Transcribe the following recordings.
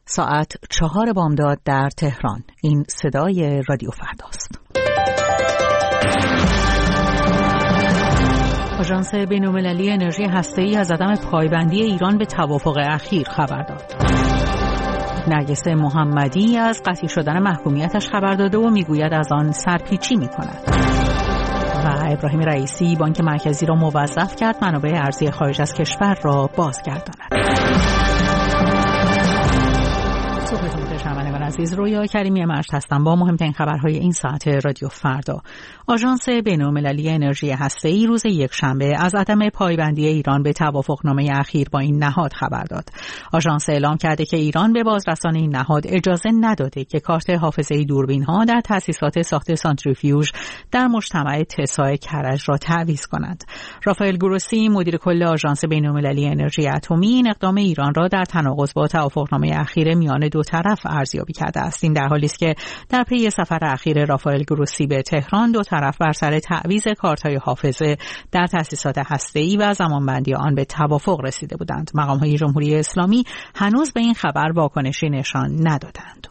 ساعت 4 بامداد در تهران. این صدای رادیو فرداست. آژانس بین‌المللی انرژی هسته‌ای از عدم پایبندی ایران به توافق اخیر خبر داد. نرگس محمدی از قطعی شدن محکومیتش خبر داده و میگوید از آن سرپیچی می‌کند. و ابراهیم رئیسی بانک مرکزی را موظف کرد منابع ارزی خارج از کشور را بازگرداند. صبحتون بخیر شنوندگان عزیز، رویا کریمی مشت هستم با مهمترین خبرهای این ساعت رادیو فردا. آژانس بین‌المللی انرژی هسته‌ای روز یکشنبه از عدم پایبندی ایران به توافقنامه اخیر با این نهاد خبر داد. آژانس اعلام کرده که ایران به بازرسان این نهاد اجازه نداده که کارت حافظه دوربین‌ها در تأسیسات ساخت سانتریفیوژ در مجتمع تسا کرج را تعویض کنند. رافائل گروسی مدیر کل آژانس بین‌المللی انرژی اتمی این اقدام ایران را در تناقض با توافقنامه اخیر میان دو طرف ارزیابی کرده است. این در حالی است که در پی سفر اخیر رافائل گروسی به تهران دو طرف بر سر تعویض کارت‌های حافظه در تأسیسات هسته‌ای و زمانبندی آن به توافق رسیده بودند. مقام‌های جمهوری اسلامی هنوز به این خبر واکنشی نشان ندادند.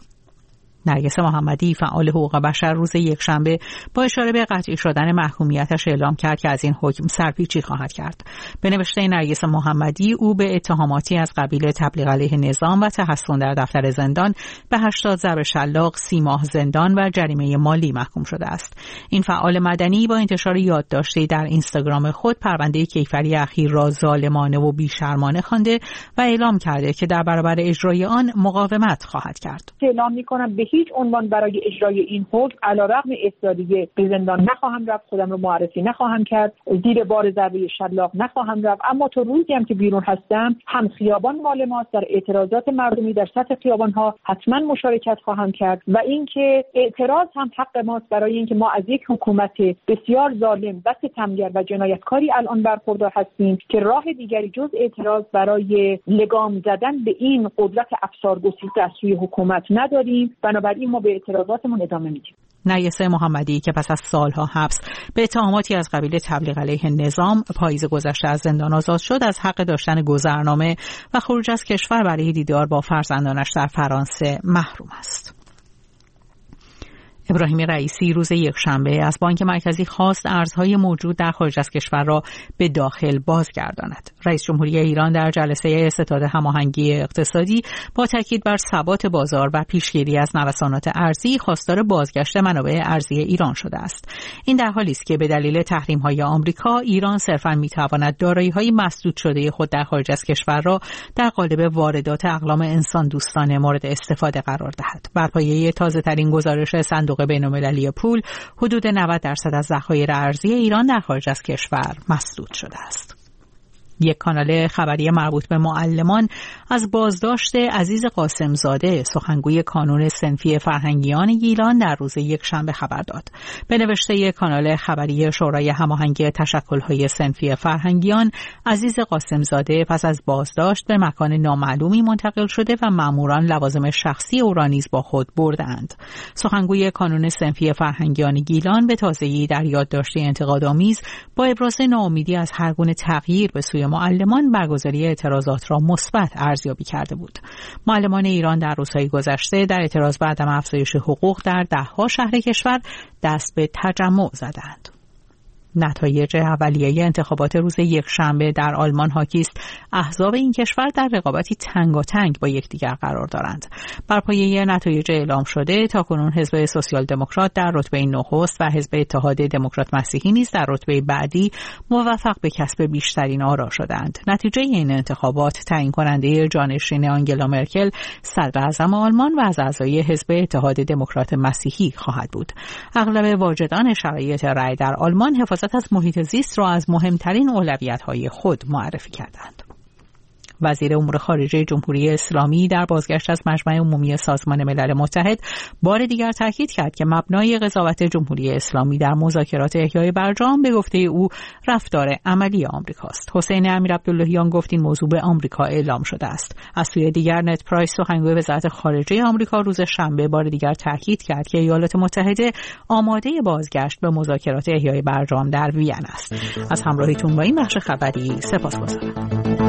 نرگس محمدی فعال حقوق بشر روز یکشنبه با اشاره به قطعی شدن محکومیتش اعلام کرد که از این حکم سرپیچی خواهد کرد. به نوشته نرگس محمدی او به اتهاماتی از قبیل تبلیغ علیه نظام و تحصن در دفتر زندان به 80 ضرب شلاق، 30 ماه زندان و جریمه مالی محکوم شده است. این فعال مدنی با انتشار یادداشتی در اینستاگرام خود پرونده کیفری اخیر را ظالمانه و بی‌شرمانه خوانده و اعلام کرده که در برابر اجرای آن مقاومت خواهد کرد. اعلام می‌کنم به هیچ عنوان برای اجرای این حکم علیرغم اصراری به زندان نخواهم رفت، خودم رو معرفی نخواهم کرد، زیر بار ضربه شلاق نخواهم رفت. اما تا روزی هم که بیرون هستم هم خیابان مال ماست، در اعتراضات مردمی در سطح خیابان‌ها حتما مشارکت خواهم کرد و اینکه اعتراض هم حق ماست برای اینکه ما از یک حکومت بسیار ظالم و ستمگر و جنایتکاری الان برخوردار هستیم که راه دیگری جز اعتراض برای لگام زدن به این قدرت افسارگسیخته از سوی حکومت نداریم. بنابراین ما به اعتراضاتمون ادامه میدیم. نرگس محمدی که پس از سالها حبس به اتهاماتی از قبیل تبلیغ علیه نظام پاییز گذشته از زندان آزاد شد، از حق داشتن گذرنامه و خروج از کشور برای دیدار با فرزندانش در فرانسه محروم است. ابراهیم رئیسی روز یکشنبه از بانک مرکزی خواست ارزهای موجود در خارج از کشور را به داخل بازگرداند. رئیس جمهوری ایران در جلسه استعداد هماهنگی اقتصادی با تاکید بر ثبات بازار و پیشگیری از نوسانات ارزی خواستار بازگشت منابع ارزی ایران شده است. این در حالی است که به دلیل تحریم‌های آمریکا ایران صرفاً می‌تواند دارایی‌های مسدود شده خود در خارج از کشور را در قالب واردات اقلام انسان دوستانه مورد استفاده قرار دهد. بر پایه تازه‌ترین گزارش صندوق بین‌المللی پول، حدود 90% از ذخایر ارزی ایران در خارج از کشور مسدود شده است. یک کانال خبری مربوط به معلمان از بازداشت عزیز قاسمزاده، سخنگوی کانون صنفی فرهنگیان گیلان، در روز یکشنبه خبر داد. به نوشته یک کانال خبری شورای هماهنگی تشکل‌های صنفی فرهنگیان، عزیز قاسمزاده پس از بازداشت به مکان نامعلومی منتقل شده و ماموران لوازم شخصی او را نیز با خود بردند. سخنگوی کانون صنفی فرهنگیان گیلان به تازگی در یادداشتی انتقادآمیز با ابراز ناامیدی از هر گونه تغییر به سوی معلمان برگزاری اعتراضات را مثبت ارزیابی کرده بود. معلمان ایران در روزهای گذشته در اعتراض به عدم افزایش حقوق در ده‌ها شهر کشور دست به تجمع زدند. نتایج اولیه انتخابات روز یکشنبه در آلمان حاکی است احزاب این کشور در رقابتی تنگاتنگ با یکدیگر قرار دارند. بر پایه نتایج اعلام شده تاکنون حزب سوسیال دموکرات در رتبه نخست و حزب اتحاد دموکرات مسیحی نیز در رتبه بعدی موفق به کسب بیشترین آرا شدند. نتیجه این انتخابات تعیین کننده جانشین آنگلا مرکل صدراعظم آلمان و از اعضای حزب اتحاد دموکرات مسیحی خواهد بود. اغلب واجدان شرایط رأی در آلمان حفاظت از محیط زیست را از مهمترین اولویت‌های خود معرفی کردند. وزیر امور خارجه جمهوری اسلامی در بازگشت از مجمع عمومی سازمان ملل متحد بار دیگر تاکید کرد که مبنای قضاوت جمهوری اسلامی در مذاکرات احیای برجام به گفته او رفتار عملی آمریکاست. حسین امیرعبداللهیان گفت این موضوع به آمریکا اعلام شده است. از سوی دیگر نت پرایس سخنگوی وزارت خارجه آمریکا روز شنبه بار دیگر تاکید کرد که ایالات متحده آماده بازگشت به مذاکرات احیای برجام در وین است. از همراهیتون با این بخش خبری سپاسگزارم.